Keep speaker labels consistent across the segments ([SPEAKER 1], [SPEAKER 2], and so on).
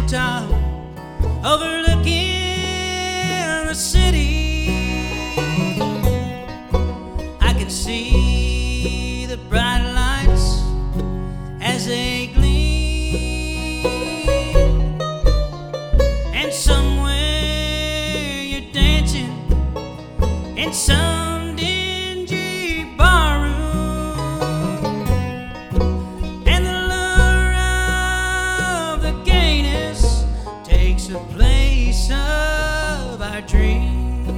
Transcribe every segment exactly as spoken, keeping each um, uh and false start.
[SPEAKER 1] hilltop overlooking the city. I can see the bright lights as they gleam, and somewhere you're dancing in some dingy barroom, and the lure of the gayness takes the place of our dream.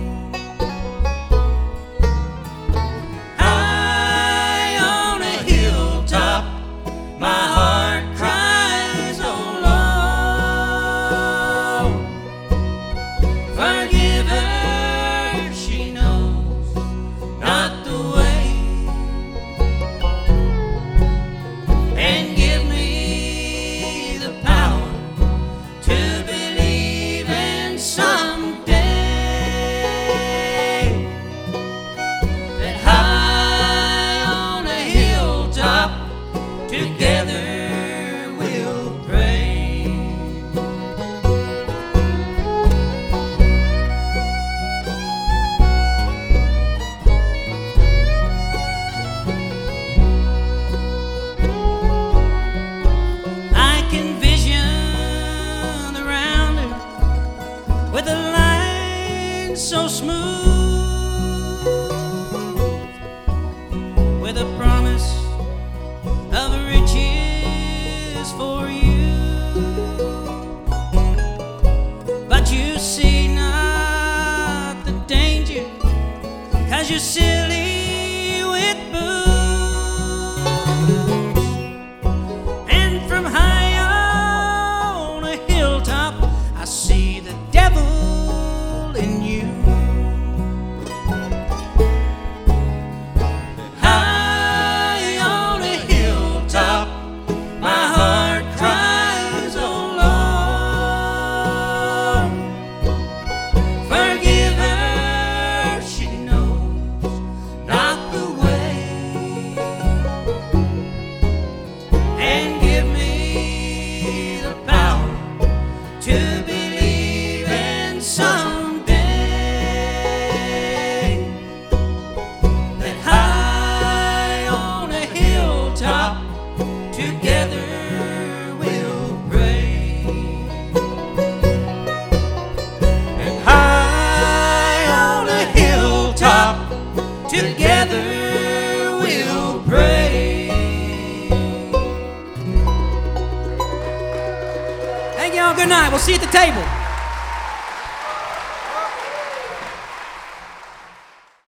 [SPEAKER 1] High on a hilltop, my heart cries, oh Lord, forgive her, she knows not the way, and give me the power to believe in someday that high on a hilltop together we'll pray. I can vision the rounder with a line so smooth, with a promise of riches for you. But you see not the danger, 'cause you're silly with booze. And from high on a hilltop I see the devil in you. High on a hilltop, my heart cries, oh Lord, forgive her, she knows not the way, and give me the power to believe in someday that high on a hilltop together we'll pray. And high on a hilltop together we'll pray. Thank y'all. Good night. We'll see you at the table.